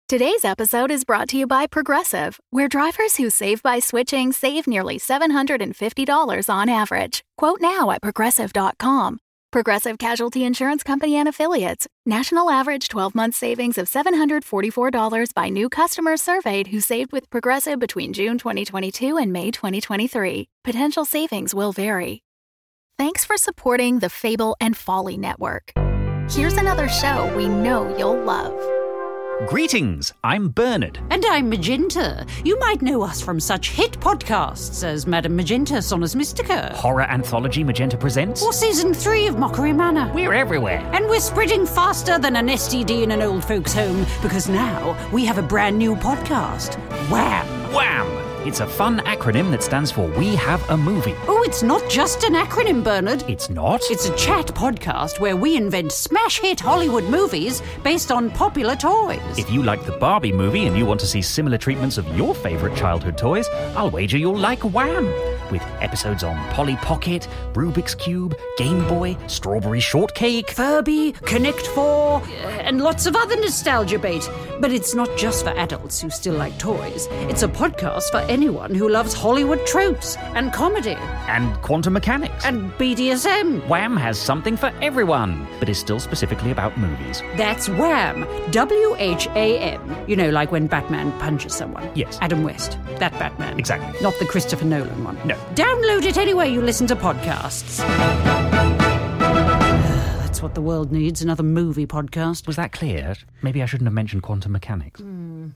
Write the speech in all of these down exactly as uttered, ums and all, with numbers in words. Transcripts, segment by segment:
Today's episode is brought to you by Progressive, where drivers who save by switching save nearly seven hundred fifty dollars on average. Quote now at progressive dot com. Progressive Casualty Insurance Company and Affiliates. National average twelve-month savings of seven hundred forty-four dollars by new customers surveyed who saved with Progressive between June twenty twenty-two and May twenty twenty-three. Potential savings will vary. Thanks for supporting the Fable and Folly Network. Here's another show we know you'll love. Greetings, I'm Bernard. And I'm Magenta. You might know us from such hit podcasts as Madame Magenta Sonus Mystica. Horror anthology Magenta Presents. Or Season three of Mockery Manor. We're everywhere. And we're spreading faster than an S T D in an old folks' home, because now we have a brand new podcast. Wham! Wham! It's a fun acronym that stands for We Have a Movie. Oh, it's not just an acronym, Bernard. It's not? It's a chat podcast where we invent smash hit Hollywood movies based on popular toys. If you like the Barbie movie and you want to see similar treatments of your favourite childhood toys, I'll wager you'll like Wham! With episodes on Polly Pocket, Rubik's Cube, Game Boy, Strawberry Shortcake, Furby, Connect Four, and lots of other nostalgia bait. But it's not just for adults who still like toys. It's a podcast for anyone who loves Hollywood tropes and comedy. And quantum mechanics. And B D S M. Wham has something for everyone, but is still specifically about movies. That's Wham! W H A M. You know, like when Batman punches someone. Yes. Adam West. That Batman. Exactly. Not the Christopher Nolan one. No. Download it anywhere you listen to podcasts. That's what the world needs, another movie podcast. Was that clear? Maybe I shouldn't have mentioned quantum mechanics. Mm.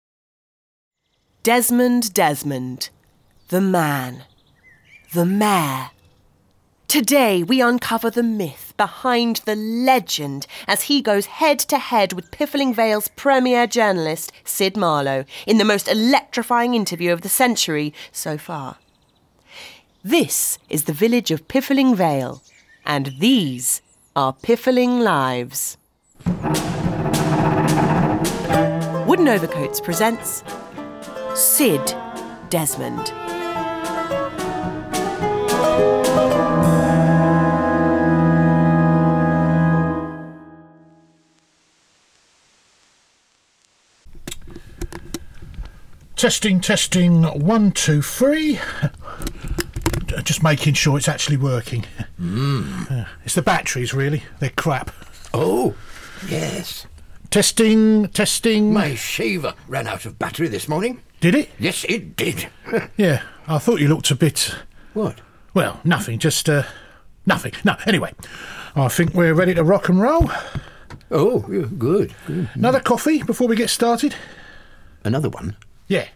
Desmond Desmond. The man. The mayor. Today we uncover the myth behind the legend as he goes head-to-head with Piffling Vale's premier journalist, Sid Marlowe, in the most electrifying interview of the century so far. This is the village of Piffling Vale, and these are Piffling Lives. Wooden Overcoats presents Sid Desmond. Testing, testing, one, two, three. Just making sure it's actually working. Mm. Uh, it's the batteries, really. They're crap. Oh, yes. Testing, testing. My shaver ran out of battery this morning. Did it? Yes, it did. Yeah, I thought you looked a bit... What? Well, nothing, just, uh, nothing. No, anyway, I think we're ready to rock and roll. Oh, good, good. Another coffee before we get started? Another one? Yeah.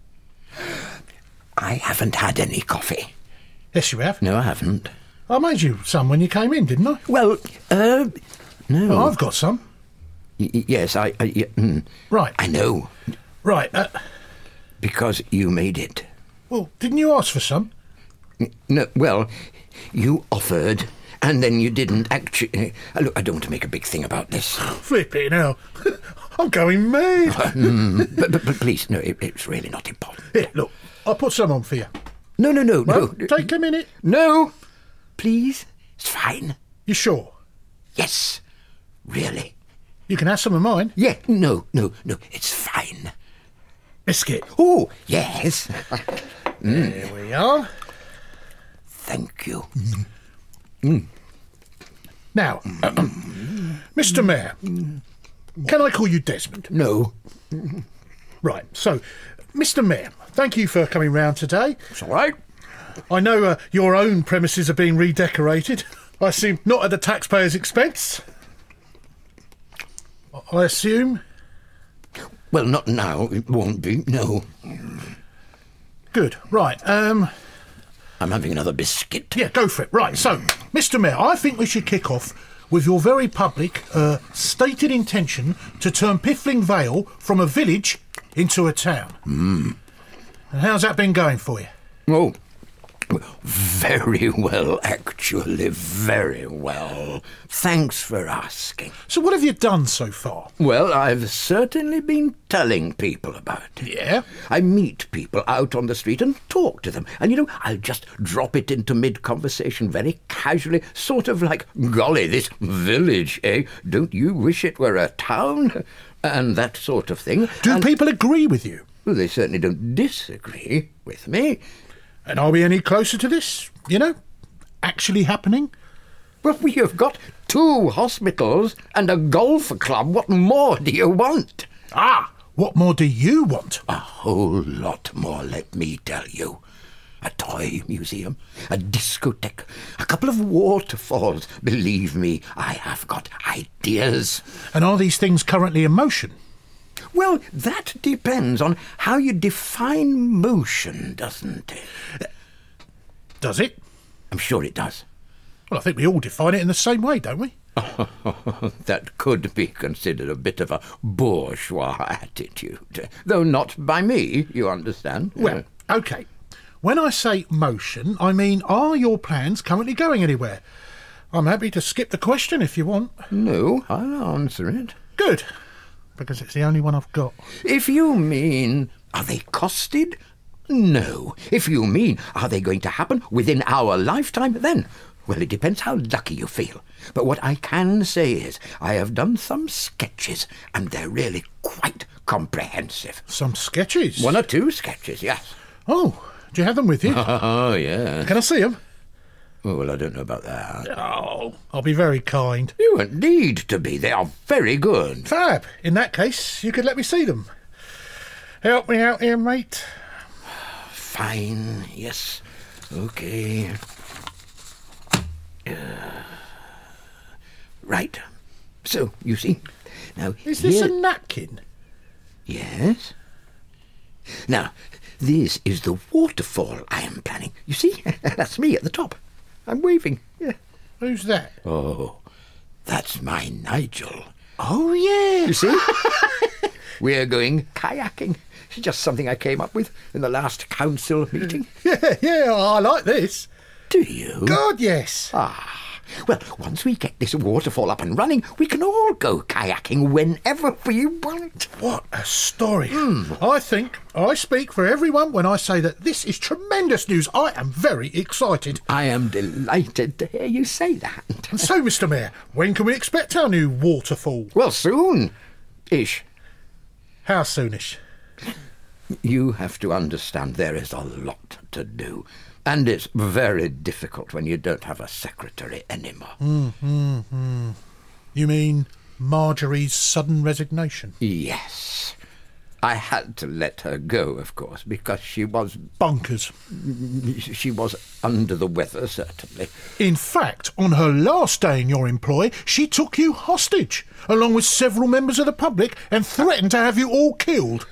I haven't had any coffee. Yes, you have. No, I haven't. I made you some when you came in, didn't I? Well, uh, no. Oh, I've got some. Y- yes, I... I y- mm. Right. I know. Right. Uh, because you made it. Well, didn't you ask for some? No, well, you offered, and then you didn't actually... Uh, look, I don't want to make a big thing about this. Flipping hell. I'm going mad. mm, but, but, but please, no, it, it's really not important. Here, look, I'll put some on for you. No, no, no, well, no. Take a minute. No, please. It's fine. You sure? Yes, really. You can have some of mine. Yeah, no, no, no, it's fine. Biscuit. Oh, yes. mm. There we are. Thank you. Mm. Mm. Now, uh, Mister Mayor, can I call you Desmond? No. Right, so, Mister Mayor, thank you for coming round today. It's all right. I know uh, your own premises are being redecorated. I assume not at the taxpayer's expense. I assume? Well, not now. It won't be, no. Good, right, um... I'm having another biscuit. Yeah, go for it. Right, so, Mister Mayor, I think we should kick off with your very public, uh, stated intention to turn Piffling Vale from a village into a town. Mm. And how's that been going for you? Oh, very well, actually, very well. Thanks for asking. So what have you done so far? Well, I've certainly been telling people about it. Yeah? I meet people out on the street and talk to them. And, you know, I'll just drop it into mid-conversation very casually, sort of like, golly, this village, eh? Don't you wish it were a town? and that sort of thing. Do and, people agree with you? Well, they certainly don't disagree with me. And are we any closer to this, you know, actually happening? Well, we have got two hospitals and a golf club. What more do you want? Ah, what more do you want? A whole lot more, let me tell you. A toy museum, a discotheque, a couple of waterfalls. Believe me, I have got ideas. And are these things currently in motion? Well, that depends on how you define motion, doesn't it? Does it? I'm sure it does. Well, I think we all define it in the same way, don't we? That could be considered a bit of a bourgeois attitude, though not by me, you understand. Well, OK. When I say motion, I mean, are your plans currently going anywhere? I'm happy to skip the question if you want. No, I'll answer it. Good, because it's the only one I've got. If you mean, are they costed? No. If you mean, are they going to happen within our lifetime? Then, well, it depends how lucky you feel. But what I can say is, I have done some sketches, and they're really quite comprehensive. Some sketches? One or two sketches, yes. Oh, do you have them with you? Oh, yeah. Can I see them? Oh, well, I don't know about that. Oh, I'll be very kind. You won't need to be. They are very good. Fab. In that case, you could let me see them. Help me out here, mate. Fine, yes. OK. Uh, right. So, you see. Now, Is this here... a napkin? Yes. Now, this is the waterfall I am planning. You see? That's me at the top. I'm waving. Yeah. Who's that? Oh, that's my Nigel. Oh, yeah. You see? We're going kayaking. It's just something I came up with in the last council meeting. Yeah, yeah, I like this. Do you? God, yes. Ah. Well, once we get this waterfall up and running, we can all go kayaking whenever we want. What a story. Mm. I think I speak for everyone when I say that this is tremendous news. I am very excited. I am delighted to hear you say that. And so, Mister Mayor, when can we expect our new waterfall? Well, soon-ish. How soonish? You have to understand there is a lot to do. And it's very difficult when you don't have a secretary anymore. Mm, mm, mm. You mean Marjorie's sudden resignation? Yes. I had to let her go, of course, because she was... Bonkers. She was under the weather, certainly. In fact, on her last day in your employ, she took you hostage, along with several members of the public, and threatened to have you all killed.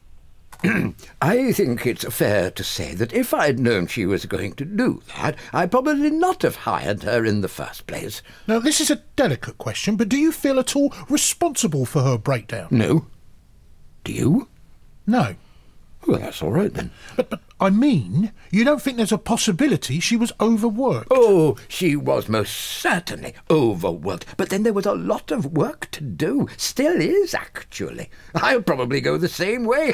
I think it's fair to say that if I'd known she was going to do that, I'd probably not have hired her in the first place. Now, this is a delicate question, but do you feel at all responsible for her breakdown? No. Do you? No. Well, that's all right then. But, but I mean, you don't think there's a possibility she was overworked? Oh, she was most certainly overworked. But then there was a lot of work to do. Still is, actually. I'll probably go the same way.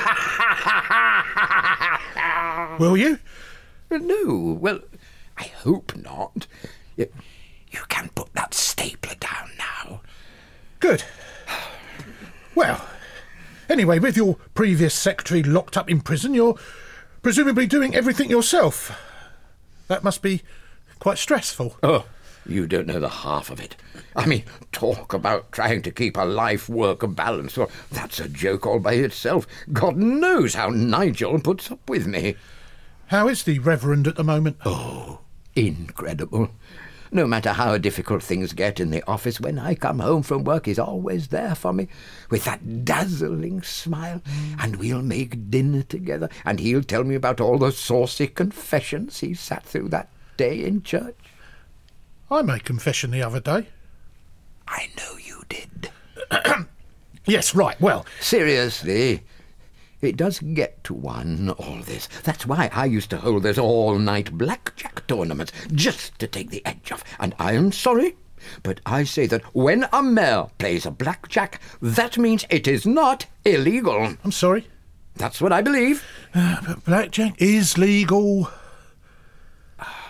Will you? No, well, I hope not. You, you can put that stapler down now. Good. Well, anyway, with your previous secretary locked up in prison, you're presumably doing everything yourself. That must be quite stressful. Oh, you don't know the half of it. I mean, talk about trying to keep a life-work balance. Well, that's a joke all by itself. God knows how Nigel puts up with me. How is the Reverend at the moment? Oh, incredible. No matter how difficult things get in the office, when I come home from work, he's always there for me, with that dazzling smile, and we'll make dinner together, and he'll tell me about all the saucy confessions he sat through that day in church. I made confession the other day. I know you did. Yes, right, well... Seriously, it does get to one, all this. That's why I used to hold those all-night blackjack tournaments, just to take the edge off. And I am sorry, but I say that when a mayor plays a blackjack, that means it is not illegal. I'm sorry? That's what I believe. Uh, but blackjack is legal.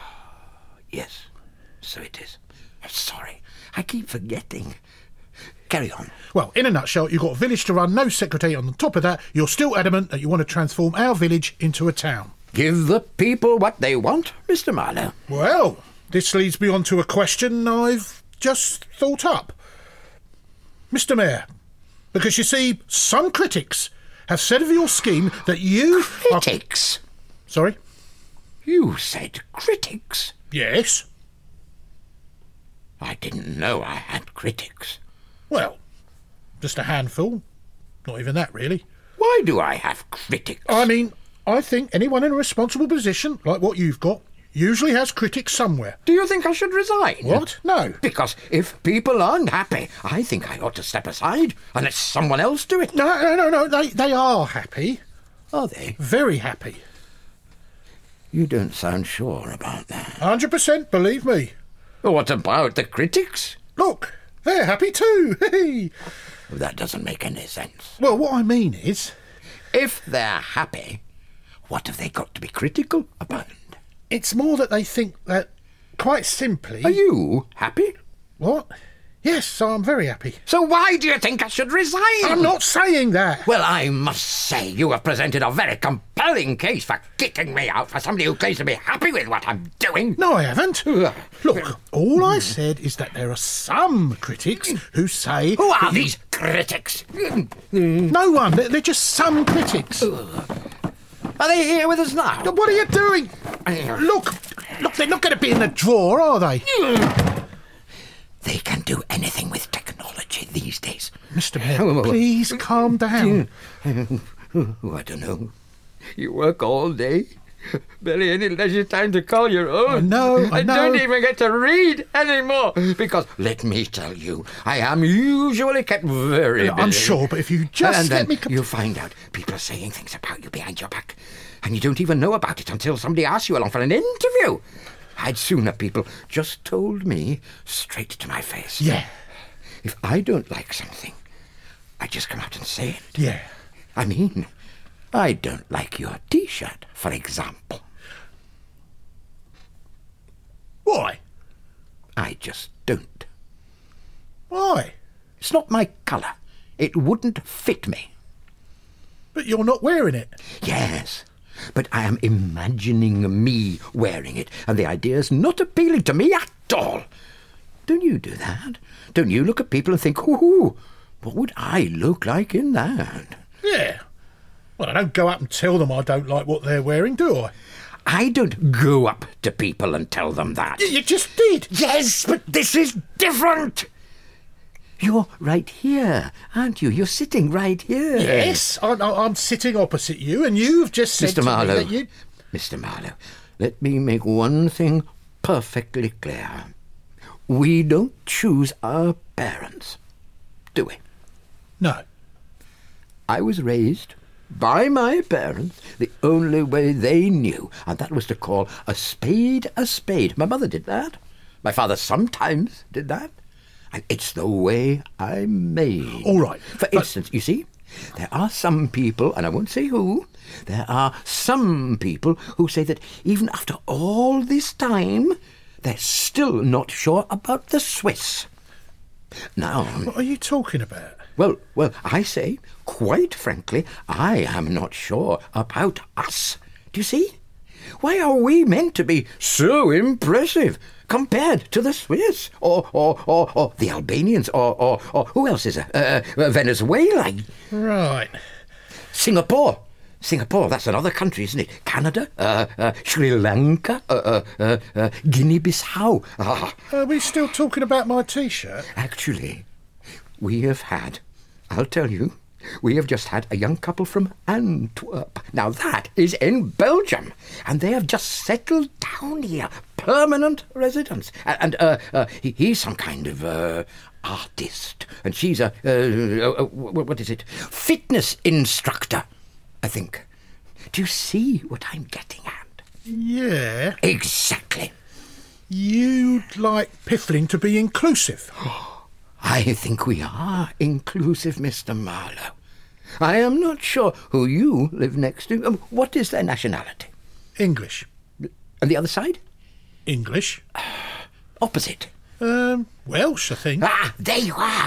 Yes, so it is. I'm sorry. I keep forgetting. carry on. Well, in a nutshell, you've got a village to run, no secretary. On the top of that, you're still adamant that you want to transform our village into a town. Give the people what they want, Mister Marlowe. Well, this leads me on to a question I've just thought up. Mister Mayor, because you see, some critics have said of your scheme that you... Critics? Are... Sorry? You said critics? Yes. I didn't know I had critics. Well, just a handful. Not even that, really. Why do I have critics? I mean, I think anyone in a responsible position, like what you've got, usually has critics somewhere. Do you think I should resign? What? No. Because if people aren't happy, I think I ought to step aside and let someone else do it. No, no, no, no. They, they are happy. Are they? Very happy. You don't sound sure about that. one hundred percent, believe me. What about the critics? Look, they're happy too. That doesn't make any sense. Well, what I mean is... If they're happy, what have they got to be critical about? It's more that they think that, quite simply... Are you happy? What? Yes, I'm very happy. So why do you think I should resign? I'm not saying that. Well, I must say you have presented a very compelling case for kicking me out for somebody who claims to be happy with what I'm doing. No, I haven't. Look, all I said is that there are some critics who say... Who are these critics? No one. They're, they're just some critics. Are they here with us now? What are you doing? Look, look, they're not going to be in the drawer, are they? They can do anything with technology these days. Mister Mayor, please calm down. Oh, I don't know. You work all day. Barely any leisure time to call your own. I know, I know. don't even get to read anymore. Because, let me tell you, I am usually kept very busy. I'm sure, but if you just and let then me... Com- you find out people are saying things about you behind your back, and you don't even know about it until somebody asks you along for an interview. I'd sooner people just told me straight to my face. Yeah. If I don't like something, I just come out and say it. Yeah. I mean, I don't like your T-shirt, for example. Why? I just don't. Why? It's not my colour. It wouldn't fit me. But you're not wearing it. Yes, but I am imagining me wearing it, and the idea's not appealing to me at all. Don't you do that? Don't you look at people and think, ooh, what would I look like in that? Yeah. Well, I don't go up and tell them I don't like what they're wearing, do I? I don't go up to people and tell them that. Y- you just did. Yes, but this is different. You're right here, aren't you? You're sitting right here. Yes, I'm, I'm sitting opposite you, and you've just said Mister to Marlowe, me that you... Mister Marlowe, let me make one thing perfectly clear. We don't choose our parents, do we? No. I was raised by my parents the only way they knew, and that was to call a spade a spade. My mother did that. My father sometimes did that. And it's the way I'm made. All right. For but- instance, you see, there are some people, and I won't say who, there are some people who say that even after all this time, they're still not sure about the Swiss. Now... What are you talking about? Well, well, I say, quite frankly, I am not sure about us. Do you see? Why are we meant to be so impressive compared to the Swiss, or or, or, or the Albanians, or, or, or who else is there? Uh, uh, Venezuela. Right. Singapore. Singapore, that's another country, isn't it? Canada, uh, uh, Sri Lanka, uh, uh, uh, uh, Guinea-Bissau. Ah. Are we still talking about my T-shirt? Actually, we have had, I'll tell you, we have just had a young couple from Antwerp. Now that is in Belgium, and they have just settled down here, permanent residents. And, and uh, uh, he, he's some kind of uh, artist, and she's a, uh, uh, what is it, fitness instructor, I think. Do you see what I'm getting at? Yeah. Exactly. You'd like Piffling to be inclusive. I think we are inclusive, Mister Marlowe. I am not sure who you live next to. Um, what is their nationality? English. And the other side? English. Opposite. Um, Welsh, I think. Ah, there you are.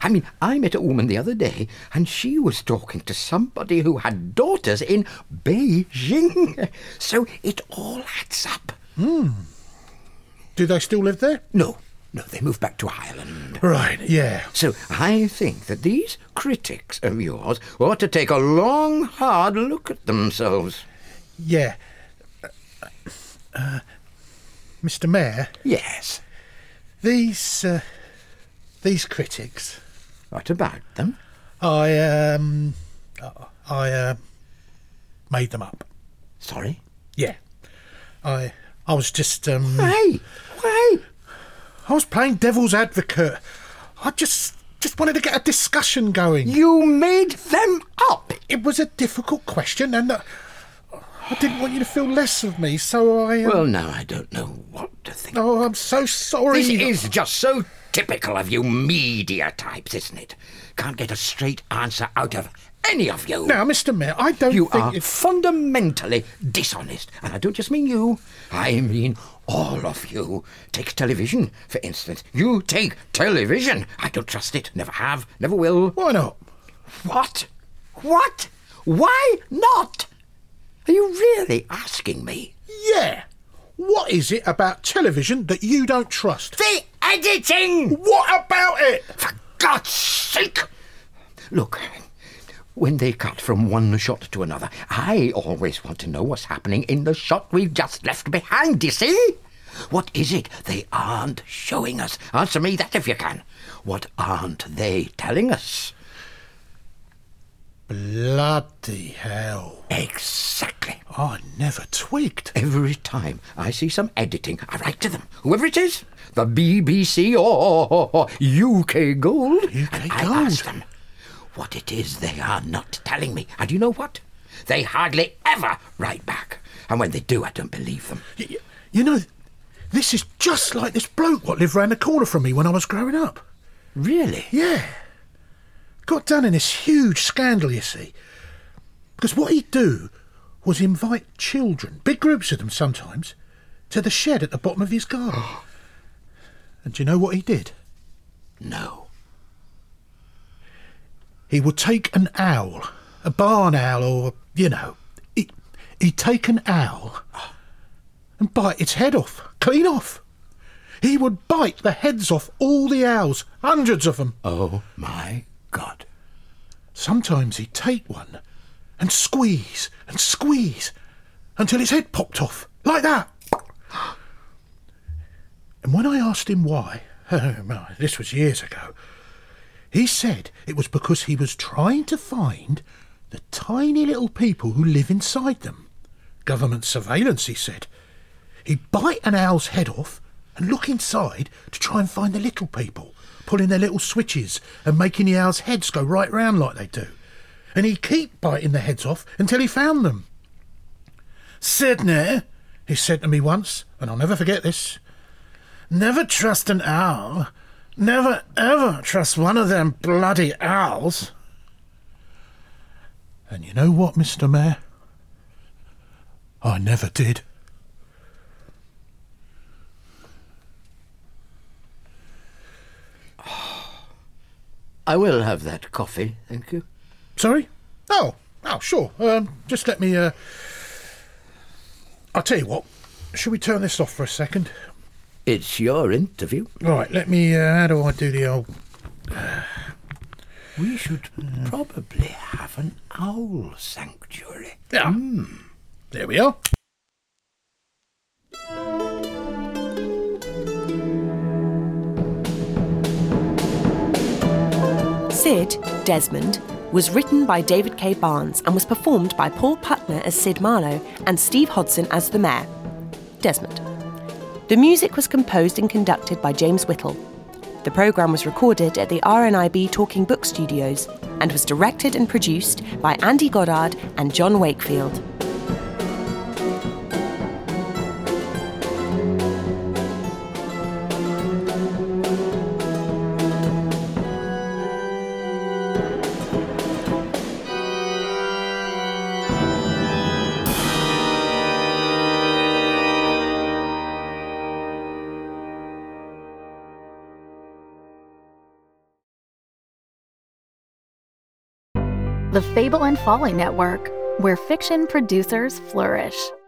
I mean, I met a woman the other day, and she was talking to somebody who had daughters in Beijing. So it all adds up. Hmm. Do they still live there? No, no, they moved back to Ireland. Right, yeah. So I think that these critics of yours ought to take a long, hard look at themselves. Yeah. Uh, uh, Mister Mayor? Yes. These, uh, these critics... What about them? I, um... I, uh... made them up. Sorry? Yeah. I... I was just, um... Why? Why? I was playing devil's advocate. I just... just wanted to get a discussion going. You made them up? It was a difficult question, and... Uh, I didn't want you to feel less of me, so I... Um... Well, now I don't know what to think. Oh, I'm so sorry. This is just so typical of you media types, isn't it? Can't get a straight answer out of any of you. Now, Mister Mayor, I don't you think... are it... fundamentally dishonest. And I don't just mean you. I mean all of you. Take television, for instance. You take television. I don't trust it. Never have. Never will. Why not? What? What? Why not? Are you really asking me? Yeah. What is it about television that you don't trust? The editing! What about it? For God's sake! Look, when they cut from one shot to another, I always want to know what's happening in the shot we've just left behind, you see? What is it they aren't showing us? Answer me that if you can. What aren't they telling us? Bloody hell. Exactly. I never twigged. Every time I see some editing, I write to them, whoever it is, the B B C or, or, or U K Gold, U K and Gold. I ask them what it is they are not telling me. And you know what? They hardly ever write back. And when they do, I don't believe them. You, you know, this is just like this bloke what lived round the corner from me when I was growing up. Really? Yeah. Got done in this huge scandal, you see. Because what he'd do was invite children, big groups of them sometimes, to the shed at the bottom of his garden. And do you know what he did? No. He would take an owl, a barn owl, or, you know, he, he'd take an owl and bite its head off, clean off. He would bite the heads off all the owls, hundreds of them. Oh, my God. Sometimes he'd take one and squeeze and squeeze until his head popped off, like that. And when I asked him why, this was years ago, he said it was because he was trying to find the tiny little people who live inside them. Government surveillance, he said. He'd bite an owl's head off and look inside to try and find the little people, pulling their little switches and making the owls' heads go right round like they do. And he'd keep biting the heads off until he found them. Sidney, he said to me once, and I'll never forget this, never trust an owl. Never, ever trust one of them bloody owls. And you know what, Mister Mayor? I never did. I will have that coffee, thank you. Sorry? Oh, oh, sure. Um, just let me, uh... I'll tell you what. Shall we turn this off for a second? It's your interview. Right, let me, uh, how do I do the old... We should probably have an owl sanctuary. Yeah. Mm. There we are. Sid, Desmond, was written by David K. Barnes and was performed by Paul Putner as Sid Marlowe and Steve Hodson as the Mayor, Desmond. The music was composed and conducted by James Whittle. The programme was recorded at the R N I B Talking Book Studios and was directed and produced by Andy Goddard and John Wakefield. The Fable and Folly Network, where fiction producers flourish.